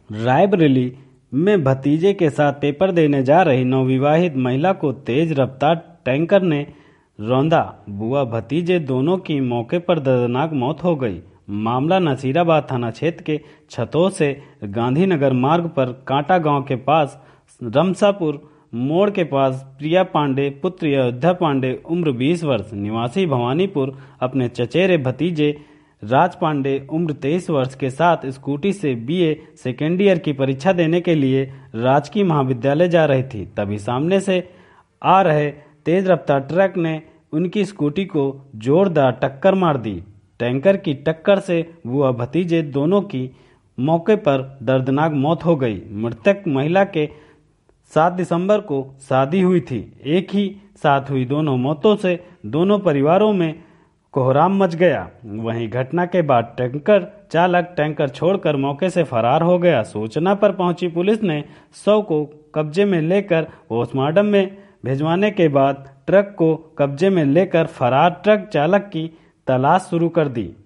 रायबरेली में भतीजे के साथ पेपर देने जा रही नवविवाहित महिला को तेज रफ्तार टैंकर ने रौंदा। बुआ भतीजे दोनों की मौके पर दर्दनाक मौत हो गई। मामला नसीराबाद थाना क्षेत्र के छतों से गांधीनगर मार्ग पर कांटा गांव के पास रमसापुर मोड़ के पास प्रिया पांडे पुत्र अयोध्या पांडे उम्र 20 वर्ष निवासी भवानीपुर अपने चचेरे भतीजे राज पांडे उम्र 23 वर्ष के साथ स्कूटी से बीए सेकेंड ईयर की परीक्षा देने के लिए राजकीय महाविद्यालय जा रही थी। तभी सामने से आ रहे तेज रफ्तार ट्रक ने उनकी स्कूटी को जोरदार टक्कर मार दी। टैंकर की टक्कर से बुआ भतीजे दोनों की मौके पर दर्दनाक मौत हो गई। मृतक महिला के 7 दिसंबर को शादी हुई थी। एक ही साथ हुई दोनों मौतों से दोनों परिवारों में कोहराम मच गया। वहीं घटना के बाद टैंकर चालक टैंकर छोड़कर मौके से फरार हो गया। सूचना पर पहुंची पुलिस ने शव को कब्जे में लेकर पोस्टमार्टम में भिजवाने के बाद ट्रक को कब्जे में लेकर फरार ट्रक चालक की तलाश शुरू कर दी।